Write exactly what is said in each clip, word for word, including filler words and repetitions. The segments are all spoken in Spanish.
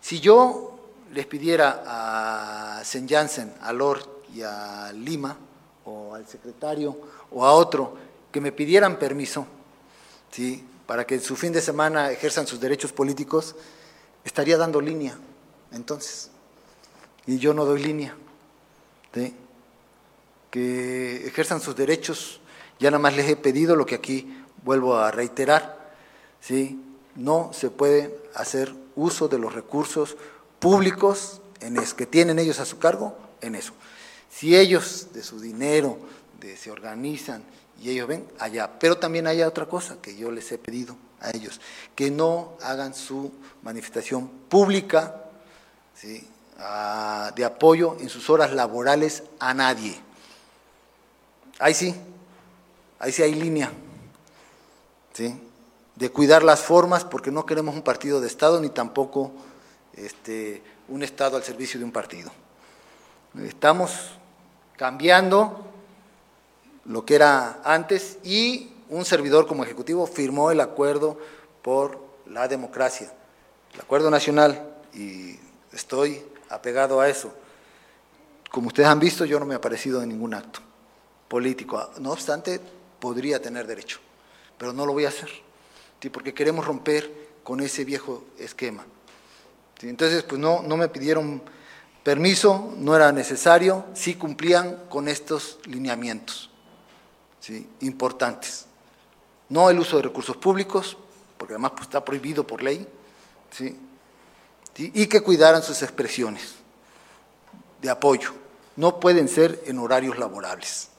Si yo les pidiera a Saint Janssen, a Lord y a Lima, o al secretario, o a otro, que me pidieran permiso, ¿sí?, para que en su fin de semana ejerzan sus derechos políticos, estaría dando línea, entonces, y yo no doy línea, ¿sí?, que ejerzan sus derechos. Ya nada más les he pedido lo que aquí vuelvo a reiterar, ¿sí?, no se puede hacer uso de los recursos públicos en es que tienen ellos a su cargo en eso. Si ellos de su dinero de, se organizan y ellos ven allá, pero también hay otra cosa que yo les he pedido a ellos, que no hagan su manifestación pública, ¿sí?, a, de apoyo en sus horas laborales a nadie. Ahí sí, ahí sí hay línea, ¿sí?, de cuidar las formas, porque no queremos un partido de Estado ni tampoco este, un Estado al servicio de un partido. Estamos cambiando lo que era antes y un servidor como ejecutivo firmó el acuerdo por la democracia, el acuerdo nacional, y estoy apegado a eso. Como ustedes han visto, yo no me he aparecido en ningún acto político, no obstante, podría tener derecho, pero no lo voy a hacer, ¿sí?, porque queremos romper con ese viejo esquema, ¿sí? Entonces, pues no, no me pidieron permiso, no era necesario, sí cumplían con estos lineamientos, ¿sí?, importantes. No el uso de recursos públicos, porque además pues, está prohibido por ley, ¿sí?, ¿sí?, y que cuidaran sus expresiones de apoyo. No pueden ser en horarios laborables.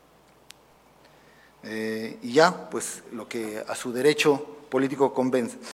Eh, y ya, pues lo que a su derecho político convence.